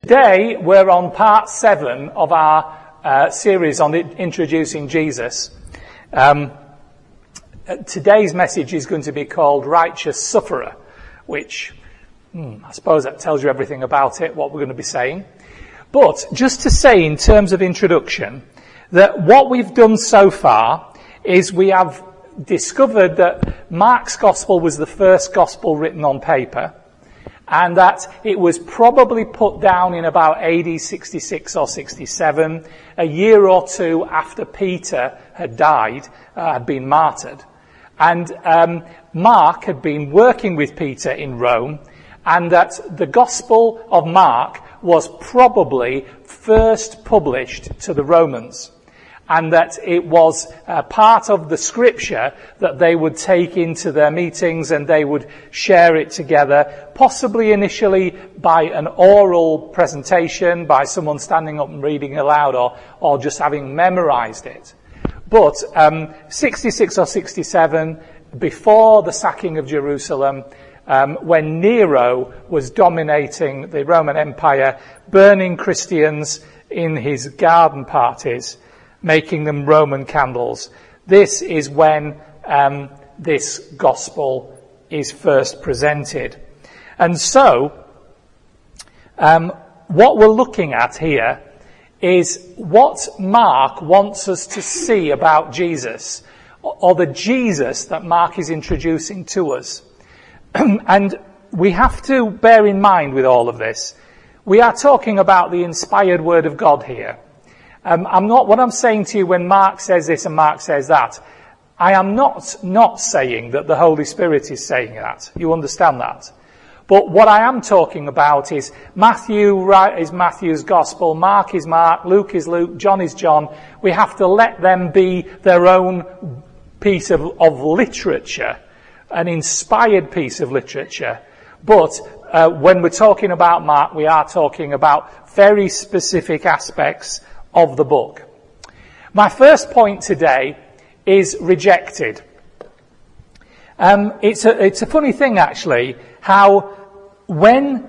Today we're on part 7 of our series on introducing Jesus. Today's message is going to be called Righteous Sufferer, which I suppose that tells you everything about it, what we're going to be saying. But just to say in terms of introduction, that what we've done so far is we have discovered that Mark's Gospel was the first Gospel written on paper, and that it was probably put down in about AD 66 or 67, a year or two after Peter had died, had been martyred. And Mark had been working with Peter in Rome, and that the Gospel of Mark was probably first published to the Romans, and that it was part of the scripture that they would take into their meetings and they would share it together, possibly initially by an oral presentation, by someone standing up and reading aloud, or just having memorized it. But 66 or 67, before the sacking of Jerusalem, when Nero was dominating the Roman Empire, burning Christians in his garden parties, making them Roman candles. This is when this gospel is first presented. And so, what we're looking at here is what Mark wants us to see about Jesus, or the Jesus that Mark is introducing to us. And we have to bear in mind with all of this, we are talking about the inspired word of God here. What I'm saying to you when Mark says this and Mark says that, I am not saying that the Holy Spirit is saying that. You understand that? But what I am talking about is Matthew is Matthew's gospel, Mark is Mark, Luke is Luke, John is John. We have to let them be their own piece of literature, an inspired piece of literature. But when we're talking about Mark, we are talking about very specific aspects of the book. My first point today is rejected. It's a funny thing actually, how when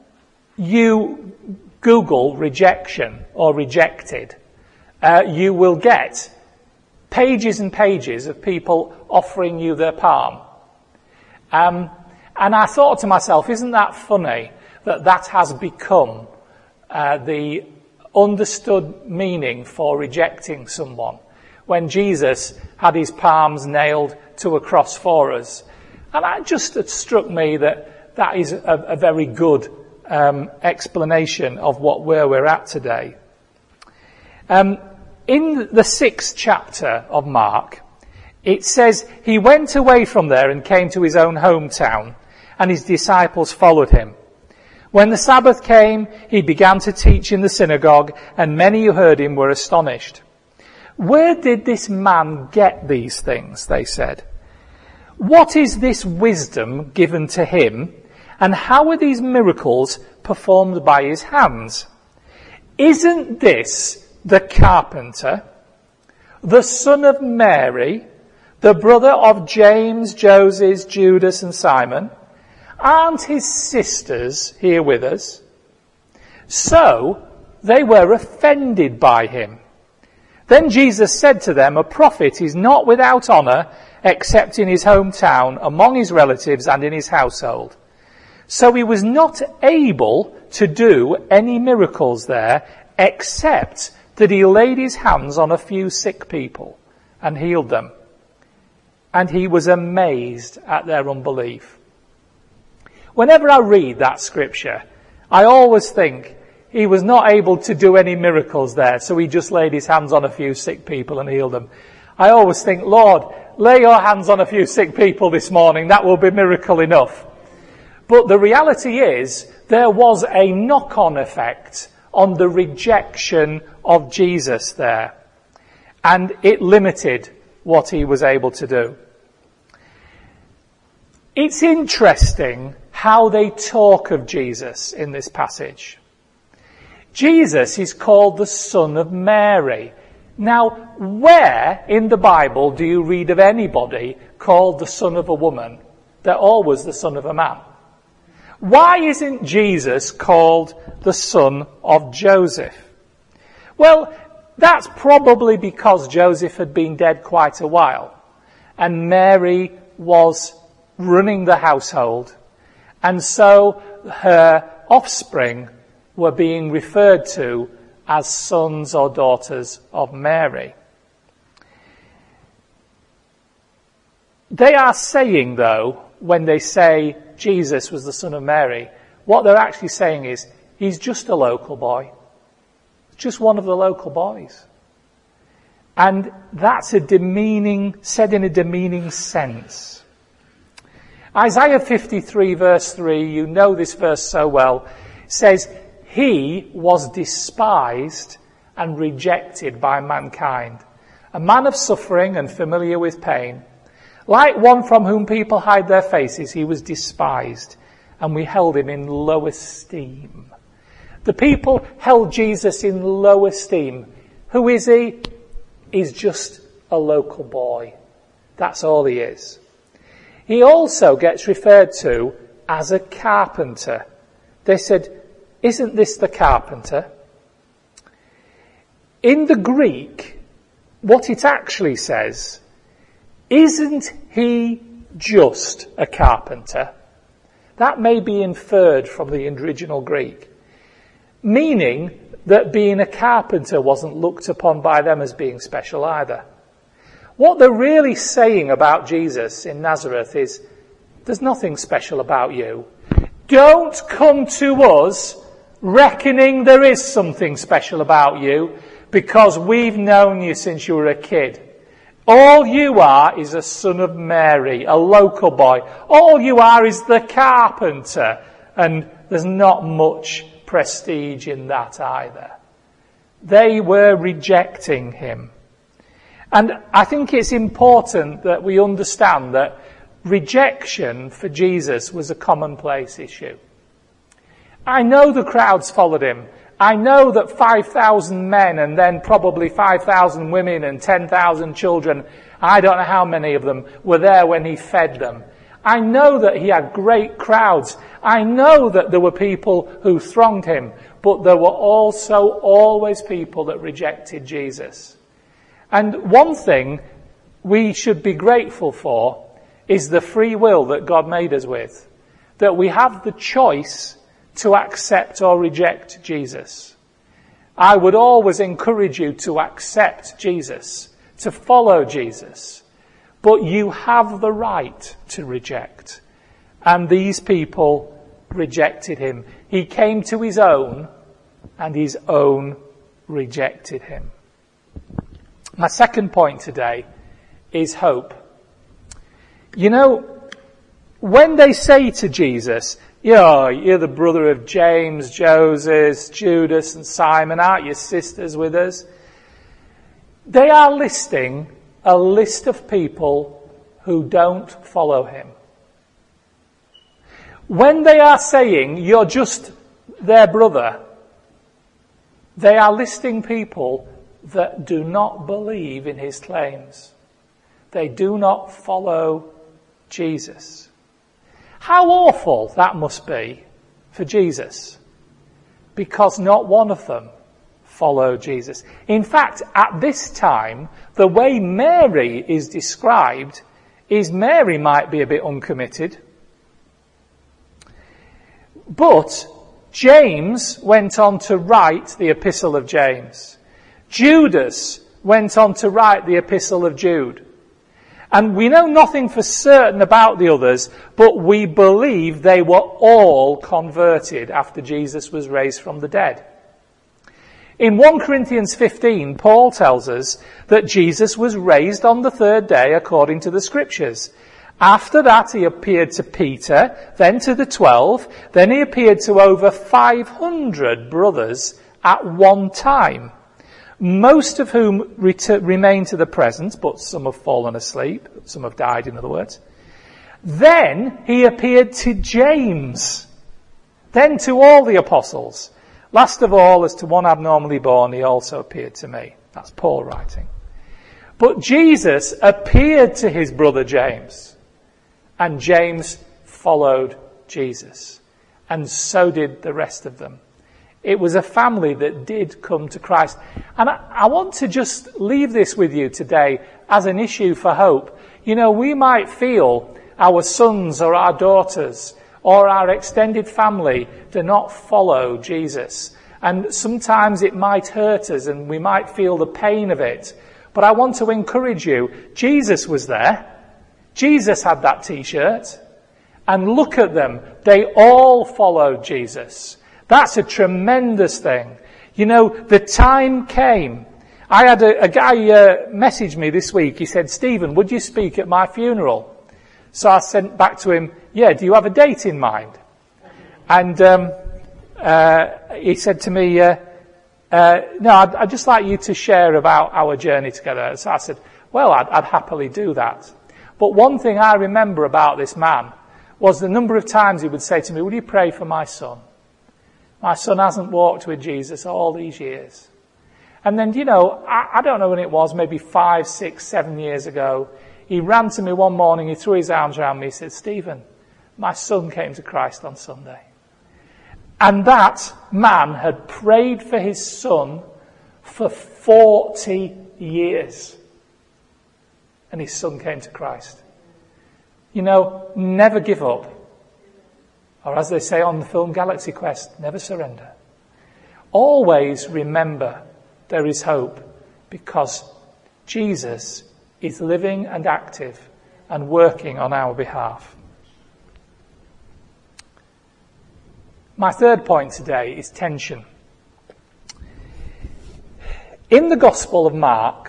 you Google rejection or rejected, you will get pages and pages of people offering you their palm. And I thought to myself, isn't that funny that has become the understood meaning for rejecting someone, when Jesus had his palms nailed to a cross for us. And it struck me that is a very good explanation of where we're at today. In the 6th chapter of Mark, it says, he went away from there and came to his own hometown, and his disciples followed him. When the Sabbath came, he began to teach in the synagogue, and many who heard him were astonished. Where did this man get these things, they said? What is this wisdom given to him, and how are these miracles performed by his hands? Isn't this the carpenter, the son of Mary, the brother of James, Joseph, Judas, and Simon? Aren't his sisters here with us? So they were offended by him. Then Jesus said to them, a prophet is not without honor except in his hometown, among his relatives, and in his household. So he was not able to do any miracles there, except that he laid his hands on a few sick people and healed them. And he was amazed at their unbelief. Whenever I read that scripture, I always think he was not able to do any miracles there, so he just laid his hands on a few sick people and healed them. I always think, Lord, lay your hands on a few sick people this morning, that will be miracle enough. But the reality is, there was a knock-on effect on the rejection of Jesus there, and it limited what he was able to do. It's interesting how they talk of Jesus in this passage. Jesus is called the son of Mary. Now, where in the Bible do you read of anybody called the son of a woman? They're always the son of a man. Why isn't Jesus called the son of Joseph? Well, that's probably because Joseph had been dead quite a while, and Mary was running the household, and so her offspring were being referred to as sons or daughters of Mary. They are saying, though, when they say Jesus was the son of Mary, what they're actually saying is, he's just a local boy. Just one of the local boys. And that's said in a demeaning sense. Isaiah 53 verse 3, you know this verse so well, says, he was despised and rejected by mankind, a man of suffering and familiar with pain. Like one from whom people hide their faces, he was despised, and we held him in low esteem. The people held Jesus in low esteem. Who is he? He's just a local boy. That's all he is. He also gets referred to as a carpenter. They said, isn't this the carpenter? In the Greek, what it actually says, isn't he just a carpenter? That may be inferred from the original Greek, meaning that being a carpenter wasn't looked upon by them as being special either. What they're really saying about Jesus in Nazareth is, there's nothing special about you. Don't come to us reckoning there is something special about you, because we've known you since you were a kid. All you are is a son of Mary, a local boy. All you are is the carpenter. And there's not much prestige in that either. They were rejecting him. And I think it's important that we understand that rejection for Jesus was a commonplace issue. I know the crowds followed him. I know that 5,000 men and then probably 5,000 women and 10,000 children, I don't know how many of them, were there when he fed them. I know that he had great crowds. I know that there were people who thronged him, but there were also always people that rejected Jesus. And one thing we should be grateful for is the free will that God made us with, that we have the choice to accept or reject Jesus. I would always encourage you to accept Jesus, to follow Jesus. But you have the right to reject. And these people rejected him. He came to his own, and his own rejected him. My second point today is hope. You know, when they say to Jesus, you're the brother of James, Joseph, Judas and Simon, aren't your sisters with us? They are listing a list of people who don't follow him. When they are saying you're just their brother, they are listing people that do not believe in his claims. They do not follow Jesus. How awful that must be for Jesus, because not one of them followed Jesus. In fact, at this time, the way Mary is described is Mary might be a bit uncommitted. But James went on to write the Epistle of James. Judas went on to write the Epistle of Jude. And we know nothing for certain about the others, but we believe they were all converted after Jesus was raised from the dead. In 1 Corinthians 15, Paul tells us that Jesus was raised on the third day according to the Scriptures. After that, he appeared to Peter, then to the 12, then he appeared to over 500 brothers at one time, most of whom remain to the present, but some have fallen asleep, some have died, in other words. Then he appeared to James, then to all the apostles. Last of all, as to one abnormally born, he also appeared to me. That's Paul writing. But Jesus appeared to his brother James, and James followed Jesus. and so did the rest of them. It was a family that did come to Christ. And I want to just leave this with you today as an issue for hope. You know, we might feel our sons or our daughters or our extended family do not follow Jesus. And sometimes it might hurt us and we might feel the pain of it. But I want to encourage you, Jesus was there. Jesus had that t-shirt. And look at them. They all followed Jesus. That's a tremendous thing. You know, the time came. I had a guy message me this week. He said, Stephen, would you speak at my funeral? So I sent back to him, yeah, do you have a date in mind? And he said to me, no, I'd just like you to share about our journey together. So I said, well, I'd happily do that. But one thing I remember about this man was the number of times he would say to me, would you pray for my son? My son hasn't walked with Jesus all these years. And then, you know, I don't know when it was, maybe 5, 6, 7 years ago, he ran to me one morning, he threw his arms around me, he said, Stephen, my son came to Christ on Sunday. And that man had prayed for his son for 40 years. And his son came to Christ. You know, never give up. Or as they say on the film Galaxy Quest, never surrender. Always remember there is hope because Jesus is living and active and working on our behalf. My third point today is tension. In the Gospel of Mark,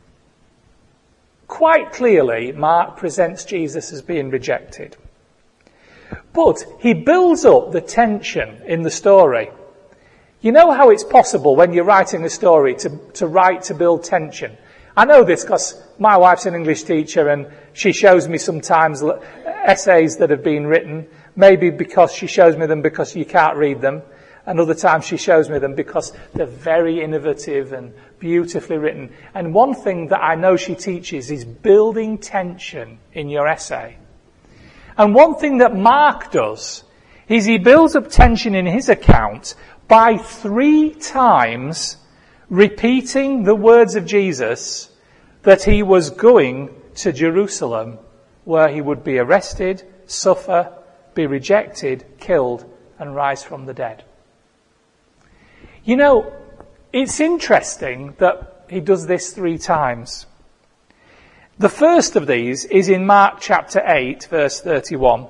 quite clearly, Mark presents Jesus as being rejected. But he builds up the tension in the story. You know how it's possible when you're writing a story to write to build tension? I know this because my wife's an English teacher and she shows me sometimes essays that have been written, maybe because she shows me them because you can't read them, and other times she shows me them because they're very innovative and beautifully written. And one thing that I know she teaches is building tension in your essay. And one thing that Mark does is he builds up tension in his account by 3 times repeating the words of Jesus that he was going to Jerusalem, where he would be arrested, suffer, be rejected, killed, and rise from the dead. You know, it's interesting that he does this 3 times. The first of these is in Mark chapter 8, verse 31,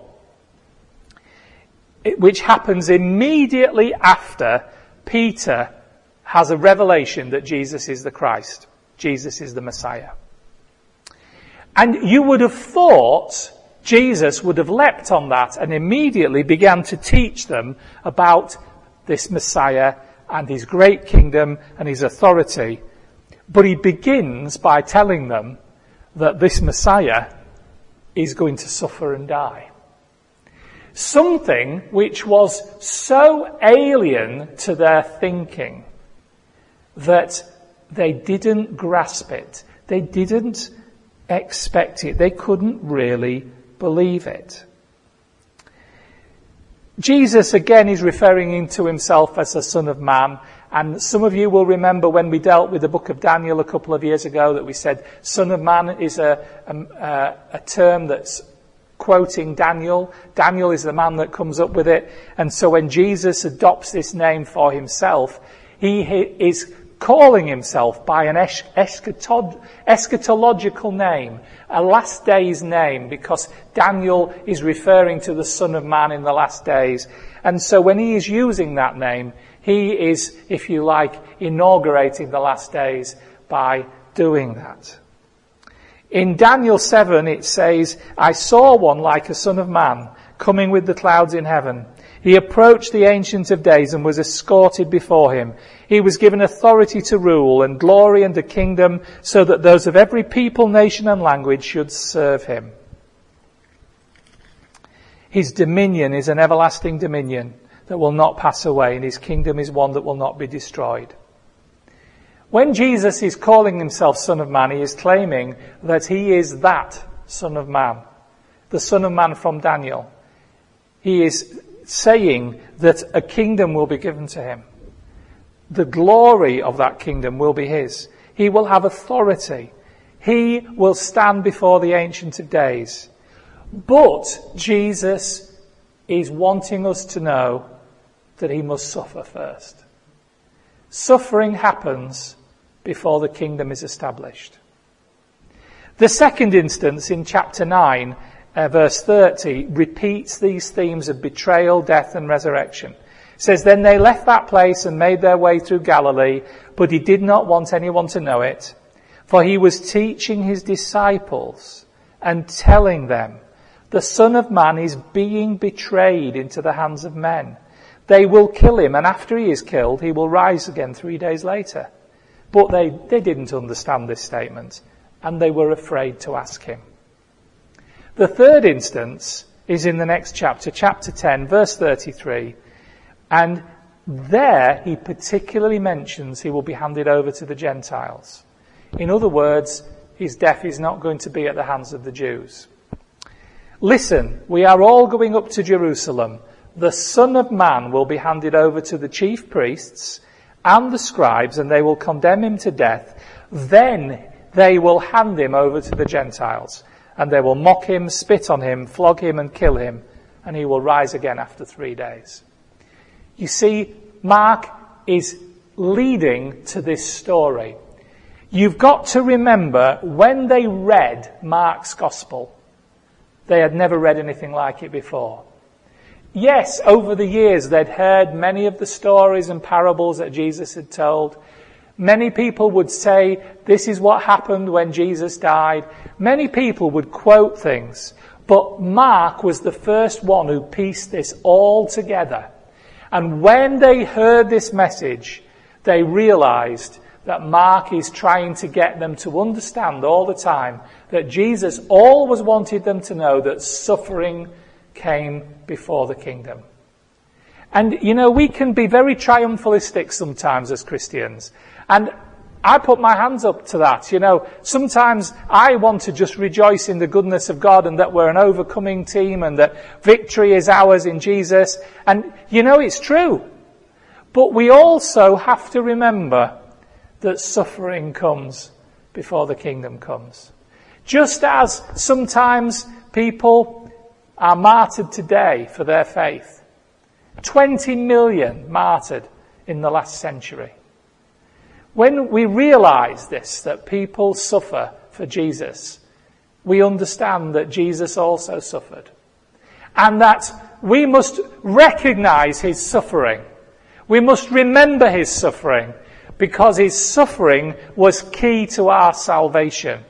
which happens immediately after Peter has a revelation that Jesus is the Christ. Jesus is the Messiah. And you would have thought Jesus would have leapt on that and immediately began to teach them about this Messiah and his great kingdom and his authority. But he begins by telling them that this Messiah is going to suffer and die. Something which was so alien to their thinking that they didn't grasp it. They didn't expect it. They couldn't really believe it. Jesus again is referring to himself as the Son of Man. And some of you will remember when we dealt with the book of Daniel a couple of years ago that we said Son of Man is a term that's quoting Daniel. Daniel is the man that comes up with it. And so when Jesus adopts this name for himself, he is calling himself by an eschatological name, a last days name, because Daniel is referring to the Son of Man in the last days. And so when he is using that name, he is, if you like, inaugurating the last days by doing that. In Daniel 7 it says, I saw one like a son of man coming with the clouds in heaven. He approached the Ancient of Days and was escorted before him. He was given authority to rule and glory and a kingdom so that those of every people, nation and language should serve him. His dominion is an everlasting dominion that will not pass away, and his kingdom is one that will not be destroyed. When Jesus is calling himself Son of Man, he is claiming that he is that Son of Man, the Son of Man from Daniel. He is saying that a kingdom will be given to him. The glory of that kingdom will be his. He will have authority. He will stand before the Ancient of Days. But Jesus is wanting us to know that he must suffer first. Suffering happens before the kingdom is established. The second instance in chapter 9, verse 30, repeats these themes of betrayal, death and resurrection. It says, "Then they left that place and made their way through Galilee, but he did not want anyone to know it, for he was teaching his disciples and telling them, 'The Son of Man is being betrayed into the hands of men. They will kill him, and after he is killed, he will rise again 3 days later.' But they didn't understand this statement, and they were afraid to ask him." The third instance is in the next chapter, chapter 10, verse 33. And there he particularly mentions he will be handed over to the Gentiles. In other words, his death is not going to be at the hands of the Jews. "Listen, we are all going up to Jerusalem. The Son of Man will be handed over to the chief priests and the scribes, and they will condemn him to death. Then they will hand him over to the Gentiles, and they will mock him, spit on him, flog him and kill him, and he will rise again after 3 days." You see, Mark is leading to this story. You've got to remember, when they read Mark's gospel, they had never read anything like it before. Yes, over the years they'd heard many of the stories and parables that Jesus had told. Many people would say, this is what happened when Jesus died. Many people would quote things. But Mark was the first one who pieced this all together. And when they heard this message, they realized that Mark is trying to get them to understand all the time that Jesus always wanted them to know that suffering came before the kingdom. And, you know, we can be very triumphalistic sometimes as Christians. And I put my hands up to that. You know, sometimes I want to just rejoice in the goodness of God and that we're an overcoming team and that victory is ours in Jesus. And, you know, it's true. But we also have to remember that suffering comes before the kingdom comes. Just as sometimes people are martyred today for their faith. 20 million martyred in the last century. When we realize this, that people suffer for Jesus, we understand that Jesus also suffered. And that we must recognize his suffering. We must remember his suffering, because his suffering was key to our salvation.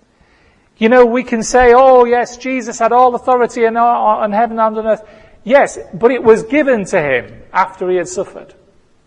You know, we can say, oh yes, Jesus had all authority in heaven and on earth. Yes, but it was given to him after he had suffered.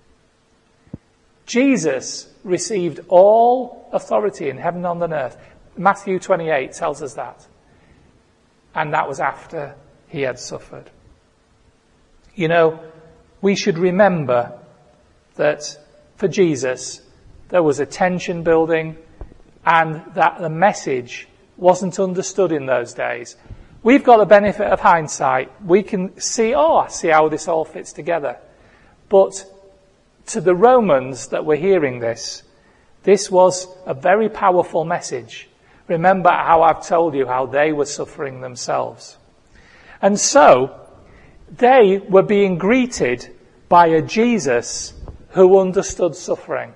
Jesus received all authority in heaven and on earth. Matthew 28 tells us that. And that was after he had suffered. You know, we should remember that for Jesus, there was a tension building and that the message wasn't understood in those days. We've got the benefit of hindsight. We can see, I see how this all fits together. But to the Romans that were hearing this was a very powerful message. Remember how I've told you how they were suffering themselves. And so, they were being greeted by a Jesus who understood suffering.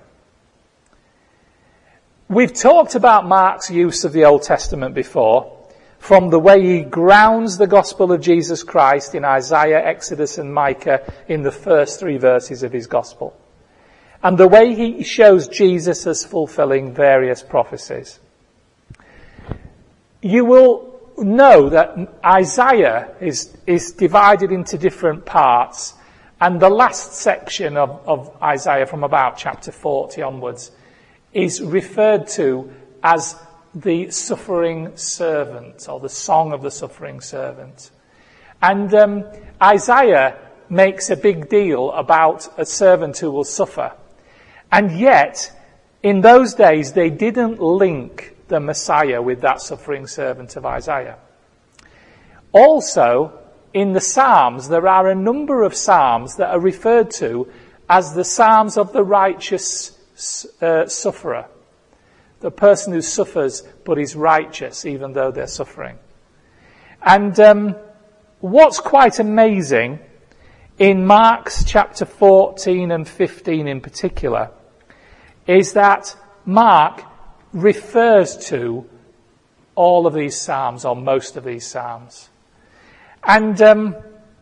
We've talked about Mark's use of the Old Testament before, from the way he grounds the gospel of Jesus Christ in Isaiah, Exodus and Micah in the first 3 verses of his gospel, and the way he shows Jesus as fulfilling various prophecies. You will know that Isaiah is divided into different parts, and the last section of Isaiah from about chapter 40 onwards is referred to as the suffering servant, or the song of the suffering servant. And Isaiah makes a big deal about a servant who will suffer. And yet, in those days, they didn't link the Messiah with that suffering servant of Isaiah. Also, in the Psalms, there are a number of Psalms that are referred to as the Psalms of the righteous sufferer. The person who suffers but is righteous even though they're suffering. And what's quite amazing in Mark's chapter 14 and 15 in particular is that Mark refers to all of these Psalms, or most of these Psalms. And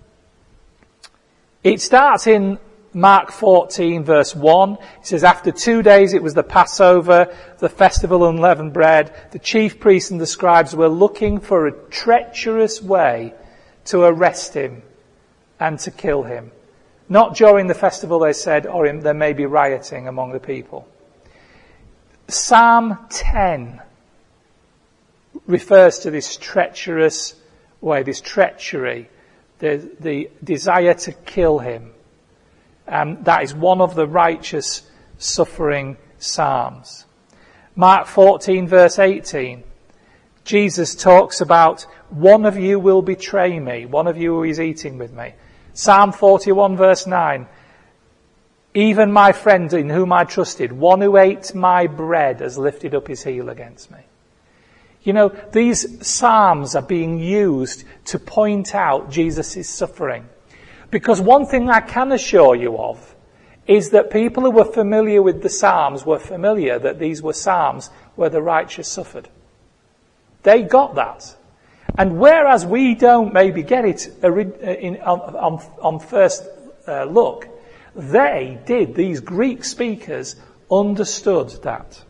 it starts in Mark 14 verse 1. It says, after 2 days it was the Passover, the festival of unleavened bread. The chief priests and the scribes were looking for a treacherous way to arrest him and to kill him. Not during the festival, they said, or there may be rioting among the people. Psalm 10 refers to this treacherous way, this treachery, the desire to kill him. That is one of the righteous suffering psalms. Mark 14 verse 18. Jesus talks about, one of you will betray me, one of you who is eating with me. Psalm 41 verse 9. Even my friend in whom I trusted, one who ate my bread has lifted up his heel against me. You know, these psalms are being used to point out Jesus' suffering. Because one thing I can assure you of is that people who were familiar with the Psalms were familiar that these were Psalms where the righteous suffered. They got that. And whereas we don't maybe get it on first look, they did. These Greek speakers understood that.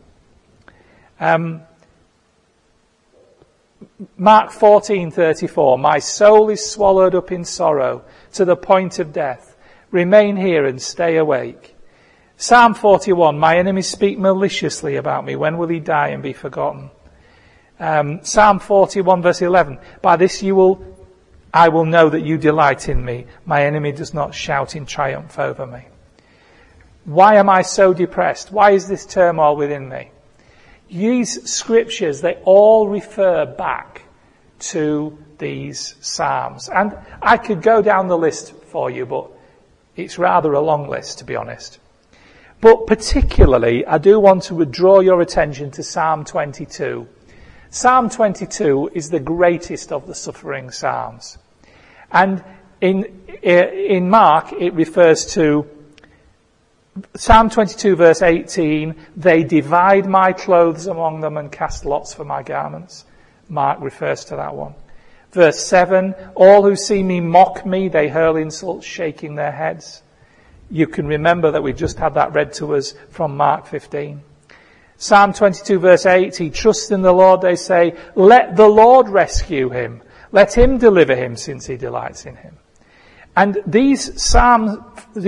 Mark 14:34, my soul is swallowed up in sorrow to the point of death. Remain here and stay awake. Psalm 41, my enemies speak maliciously about me. When will he die and be forgotten? Psalm 41 verse 11, by this I will know that you delight in me. My enemy does not shout in triumph over me. Why am I so depressed? Why is this turmoil within me? These scriptures, they all refer back to these Psalms. And I could go down the list for you, but it's rather a long list, to be honest. But particularly, I do want to draw your attention to Psalm 22. Psalm 22 is the greatest of the suffering Psalms. And in Mark, it refers to Psalm 22 verse 18, they divide my clothes among them and cast lots for my garments. Mark refers to that one. Verse 7, all who see me mock me, they hurl insults, shaking their heads. You can remember that we just had that read to us from Mark 15. Psalm 22 verse 8, he trusts in the Lord, they say, let the Lord rescue him. Let him deliver him since he delights in him. And these Psalm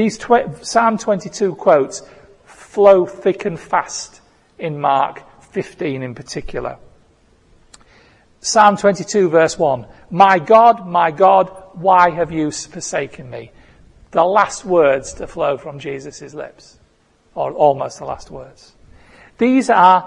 22 quotes flow thick and fast in Mark 15 in particular. Psalm 22 verse 1, my God, why have you forsaken me? The last words to flow from Jesus' lips, or almost the last words. These are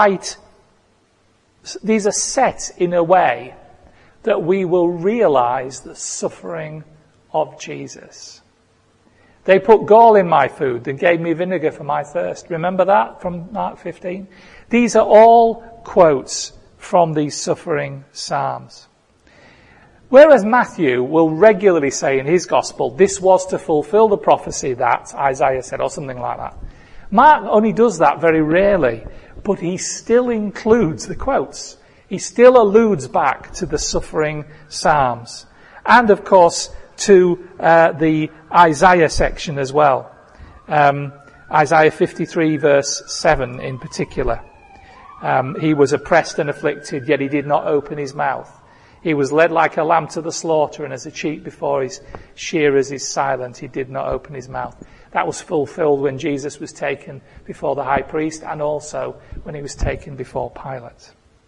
set in a way that we will realize the suffering of Jesus. They put gall in my food and gave me vinegar for my thirst. Remember that from Mark 15? These are all quotes from these suffering psalms. Whereas Matthew will regularly say in his gospel, this was to fulfill the prophecy that Isaiah said, or something like that. Mark only does that very rarely, but he still includes the quotes. He still alludes back to the suffering psalms. And of course, to the Isaiah section as well. Isaiah 53 verse 7 in particular. He was oppressed and afflicted, yet he did not open his mouth. He was led like a lamb to the slaughter, and as a sheep before his shearers is silent, he did not open his mouth. That was fulfilled when Jesus was taken before the high priest, and also when he was taken before Pilate.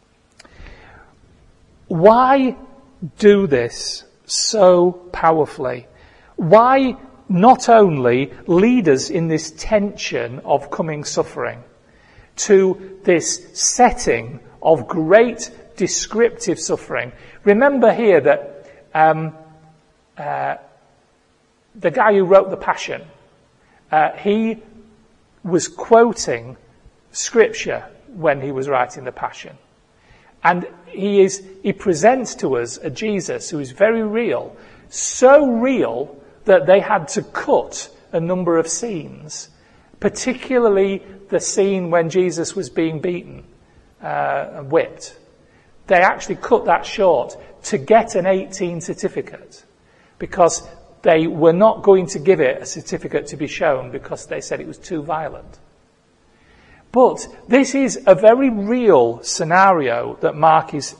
Why do this so powerfully? Why not only lead us in this tension of coming suffering to this setting of great descriptive suffering? Remember here that the guy who wrote the Passion, he was quoting Scripture when he was writing the Passion. And he presents to us a Jesus who is very real, so real that they had to cut a number of scenes, particularly the scene when Jesus was being beaten and whipped. They actually cut that short to get an 18 certificate, because they were not going to give it a certificate to be shown because they said it was too violent. But this is a very real scenario that Mark is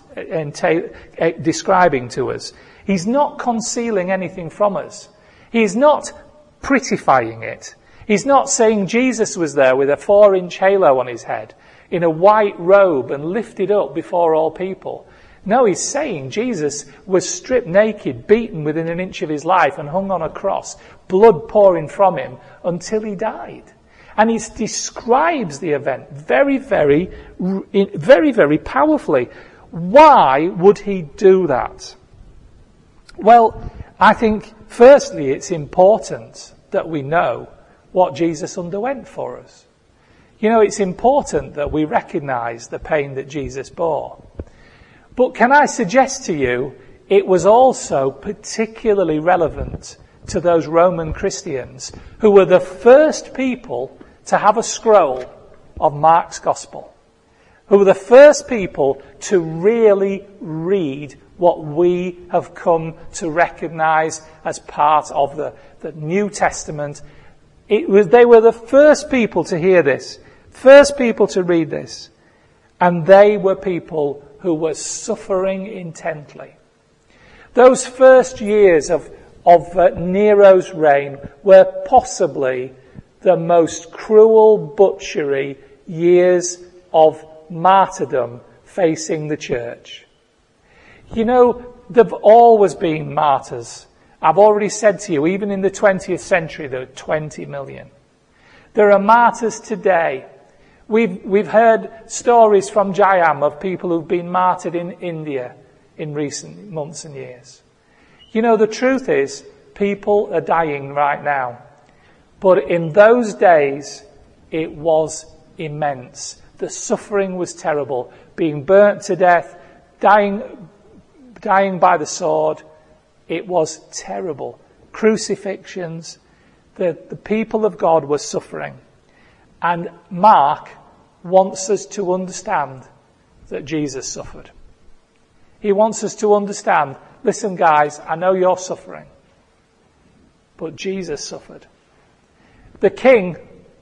describing to us. He's not concealing anything from us. He's not prettifying it. He's not saying Jesus was there with a 4-inch halo on his head, in a white robe and lifted up before all people. No, he's saying Jesus was stripped naked, beaten within an inch of his life and hung on a cross, blood pouring from him until he died. And he describes the event very, very, very, very powerfully. Why would he do that? Well, I think, firstly, it's important that we know what Jesus underwent for us. You know, it's important that we recognise the pain that Jesus bore. But can I suggest to you, it was also particularly relevant to those Roman Christians who were the first people to have a scroll of Mark's Gospel, who were the first people to really read what we have come to recognise as part of the New Testament. They were the first people to hear this, first people to read this, and they were people who were suffering intently. Those first years of Nero's reign were possibly the most cruel butchery years of martyrdom facing the church. You know, there've always been martyrs. I've already said to you, even in the 20th century, there were 20 million. There are martyrs today. We've heard stories from Jayam of people who've been martyred in India in recent months and years. You know, the truth is, people are dying right now. But in those days, it was immense. The suffering was terrible. Being burnt to death, dying by the sword. It was terrible. Crucifixions. The people of God were suffering. And Mark wants us to understand that Jesus suffered. He wants us to understand, listen guys, I know you're suffering, but Jesus suffered. The king,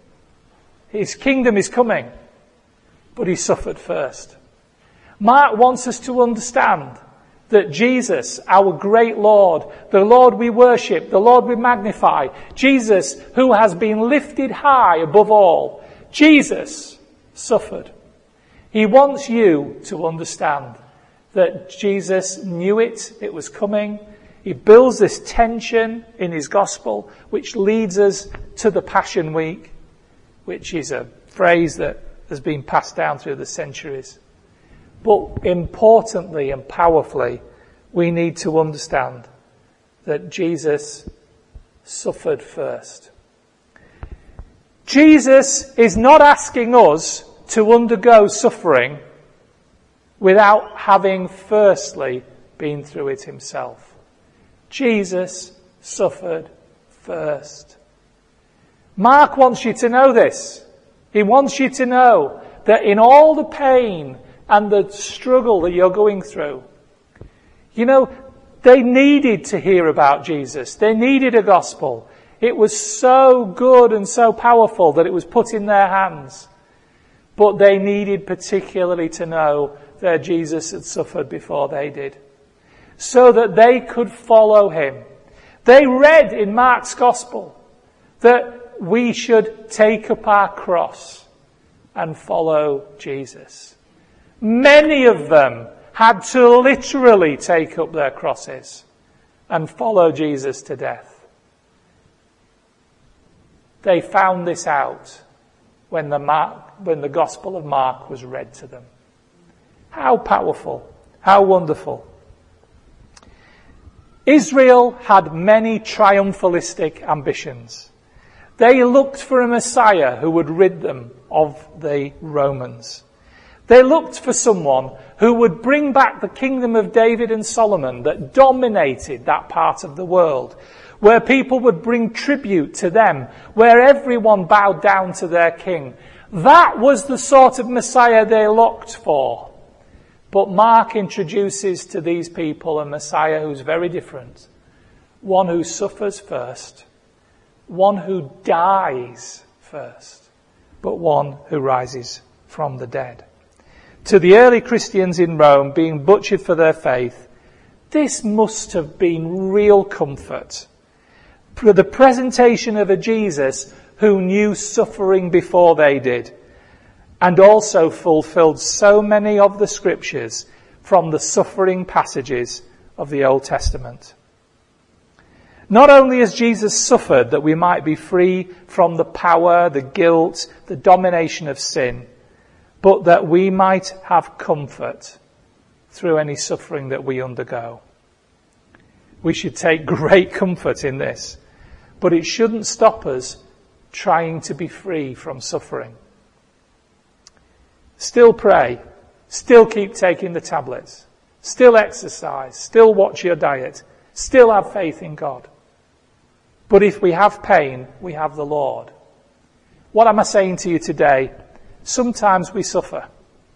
his kingdom is coming, but he suffered first. Mark wants us to understand that Jesus, our great Lord, the Lord we worship, the Lord we magnify, Jesus who has been lifted high above all, Jesus suffered. He wants you to understand that Jesus knew it was coming. He builds this tension in his gospel, which leads us to the Passion Week, which is a phrase that has been passed down through the centuries. But importantly and powerfully, we need to understand that Jesus suffered first. Jesus is not asking us to undergo suffering without having firstly been through it himself. Jesus suffered first. Mark wants you to know this. He wants you to know that in all the pain and the struggle that you're going through, you know, they needed to hear about Jesus. They needed a gospel. It was so good and so powerful that it was put in their hands. But they needed particularly to know that Jesus had suffered before they did, so that they could follow him. They read in Mark's gospel that we should take up our cross and follow Jesus. Many of them had to literally take up their crosses and follow Jesus to death. They found this out when the Gospel of Mark was read to them. How powerful, how wonderful. Israel had many triumphalistic ambitions. They looked for a Messiah who would rid them of the Romans. They looked for someone who would bring back the kingdom of David and Solomon that dominated that part of the world, where people would bring tribute to them, where everyone bowed down to their king. That was the sort of Messiah they looked for. But Mark introduces to these people a Messiah who's very different. One who suffers first. One who dies first. But one who rises from the dead. To the early Christians in Rome, being butchered for their faith, this must have been real comfort. The presentation of a Jesus who knew suffering before they did, and also fulfilled so many of the scriptures from the suffering passages of the Old Testament. Not only has Jesus suffered that we might be free from the power, the guilt, the domination of sin, but that we might have comfort through any suffering that we undergo. We should take great comfort in this, but it shouldn't stop us trying to be free from suffering. Still pray, still keep taking the tablets, still exercise, still watch your diet, still have faith in God. But if we have pain, we have the Lord. What am I saying to you today? Sometimes we suffer.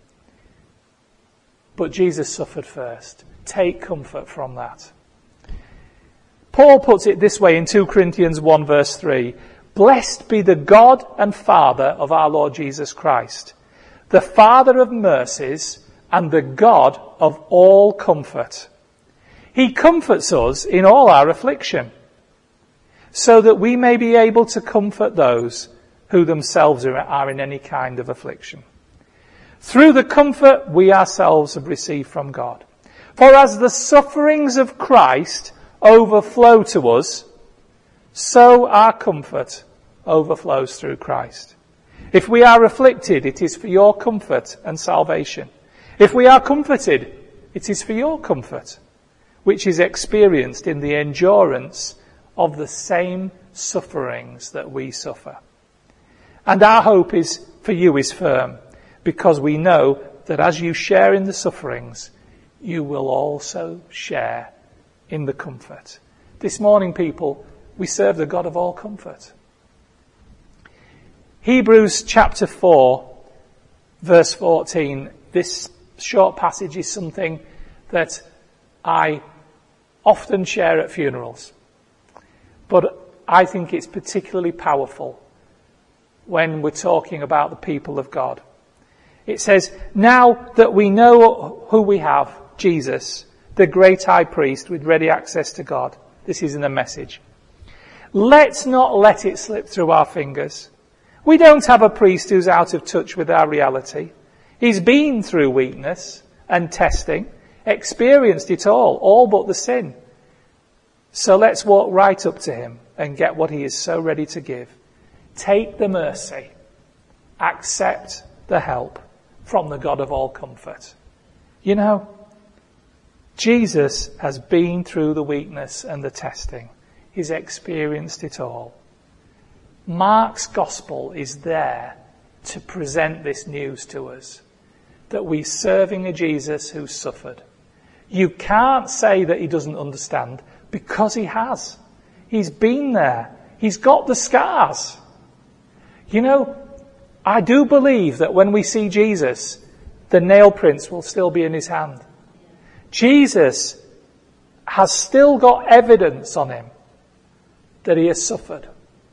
But Jesus suffered first. Take comfort from that. Paul puts it this way in 2 Corinthians 1 verse 3. Blessed be the God and Father of our Lord Jesus Christ, the Father of mercies and the God of all comfort. He comforts us in all our affliction, so that we may be able to comfort those who themselves are in any kind of affliction, through the comfort we ourselves have received from God. For as the sufferings of Christ overflow to us, so our comfort overflows through Christ. If we are afflicted, it is for your comfort and salvation. If we are comforted, it is for your comfort, which is experienced in the endurance of the same sufferings that we suffer. And our hope is for you is firm, because we know that as you share in the sufferings, you will also share in the comfort. This morning, people, we serve the God of all comfort. Hebrews chapter 4, verse 14. This short passage is something that I often share at funerals. But I think it's particularly powerful when we're talking about the people of God. It says, now that we know who we have, Jesus, the great high priest with ready access to God. This is in the Message. Let's not let it slip through our fingers. We don't have a priest who's out of touch with our reality. He's been through weakness and testing, experienced it all but the sin. So let's walk right up to him and get what he is so ready to give. Take the mercy, accept the help from the God of all comfort. You know, Jesus has been through the weakness and the testing. He's experienced it all. Mark's gospel is there to present this news to us, that we're serving a Jesus who suffered. You can't say that he doesn't understand, because he has. He's been there. He's got the scars. You know, I do believe that when we see Jesus, the nail prints will still be in his hand. Jesus has still got evidence on him that he has suffered.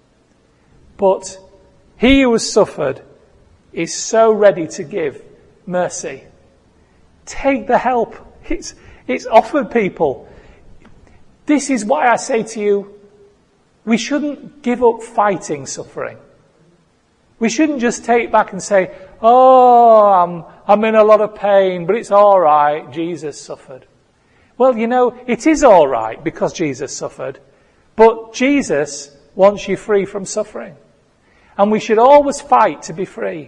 But he who has suffered is so ready to give mercy. Take the help. It's offered, people. This is why I say to you, we shouldn't give up fighting suffering. We shouldn't just take back and say, oh, I'm in a lot of pain, but it's all right, Jesus suffered. Well, you know, it is all right because Jesus suffered, but Jesus wants you free from suffering. And we should always fight to be free.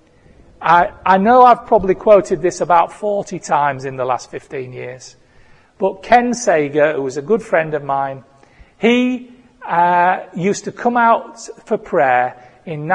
I know I've probably quoted this about 40 times in the last 15 years, But Ken Sager, who was a good friend of mine, he used to come out for prayer in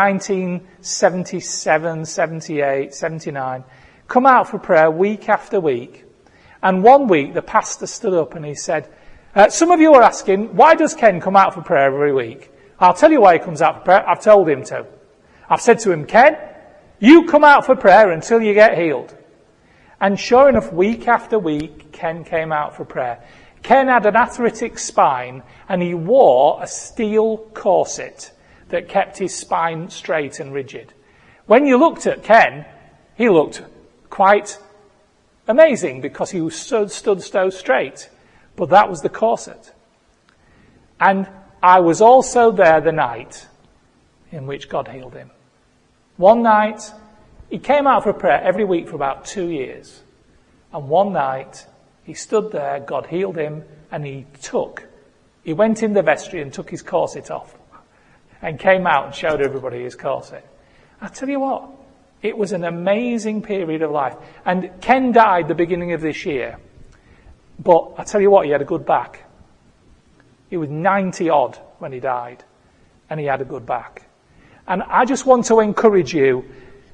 1977, 78, 79, come out for prayer week after week. And one week the pastor stood up and he said, some of you are asking, why does Ken come out for prayer every week? I'll tell you why he comes out for prayer. I've told him to. I've said to him, Ken, you come out for prayer until you get healed. And sure enough, week after week, Ken came out for prayer. Ken had an arthritic spine and he wore a steel corset that kept his spine straight and rigid. When you looked at Ken, he looked quite amazing because he was stood so straight. But that was the corset. And I was also there the night in which God healed him. One night, he came out for prayer every week for about 2 years. And one night, he stood there, God healed him, and he went in the vestry and took his corset off. And came out and showed everybody his corset. I tell you what, it was an amazing period of life. And Ken died the beginning of this year. But I tell you what, he had a good back. He was 90 odd when he died. And he had a good back. And I just want to encourage you,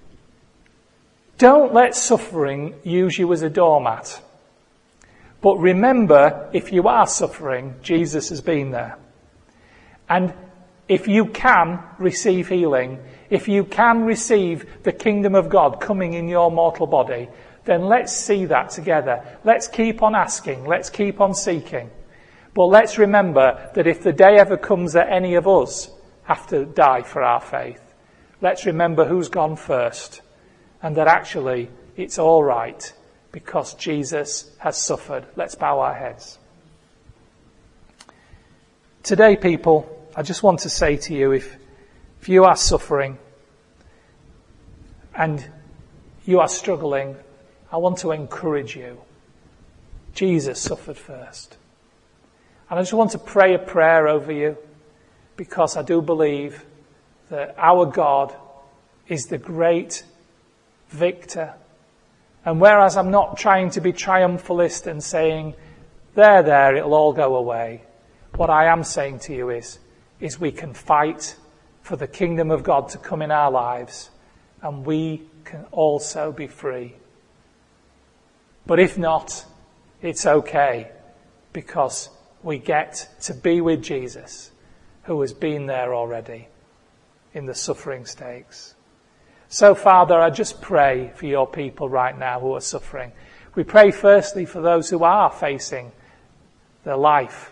don't let suffering use you as a doormat. But remember, if you are suffering, Jesus has been there. And if you can receive healing, if you can receive the kingdom of God coming in your mortal body, then let's see that together. Let's keep on asking. Let's keep on seeking. But let's remember that if the day ever comes that any of us have to die for our faith, let's remember who's gone first. And that actually it's all right because Jesus has suffered. Let's bow our heads. Today, people, I just want to say to you, if you are suffering and you are struggling, I want to encourage you. Jesus suffered first. And I just want to pray a prayer over you because I do believe that our God is the great victor. And whereas I'm not trying to be triumphalist and saying, there, it'll all go away, what I am saying to you is we can fight for the kingdom of God to come in our lives and we can also be free. But if not, it's okay because we get to be with Jesus who has been there already in the suffering stakes. So, Father, I just pray for your people right now who are suffering. We pray firstly for those who are facing their life,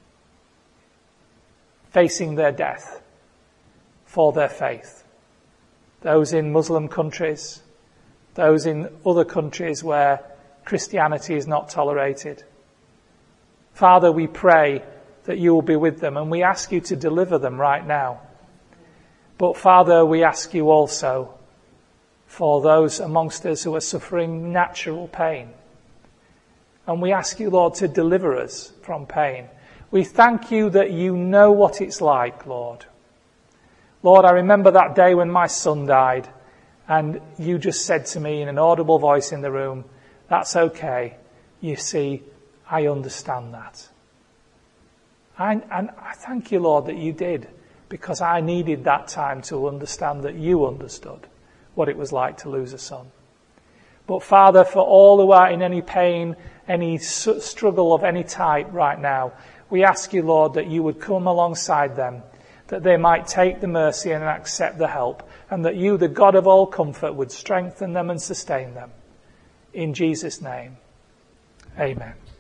facing their death for their faith. Those in Muslim countries, those in other countries where Christianity is not tolerated. Father, we pray that you will be with them and we ask you to deliver them right now. But Father, we ask you also for those amongst us who are suffering natural pain. And we ask you, Lord, to deliver us from pain. We thank you that you know what it's like, Lord. Lord, I remember that day when my son died and you just said to me in an audible voice in the room, that's okay. You see, I understand that. And I thank you, Lord, that you did, because I needed that time to understand that you understood what it was like to lose a son. But Father, for all who are in any pain, any struggle of any type right now, we ask you, Lord, that you would come alongside them, that they might take the mercy and accept the help, and that you, the God of all comfort, would strengthen them and sustain them. In Jesus' name, amen.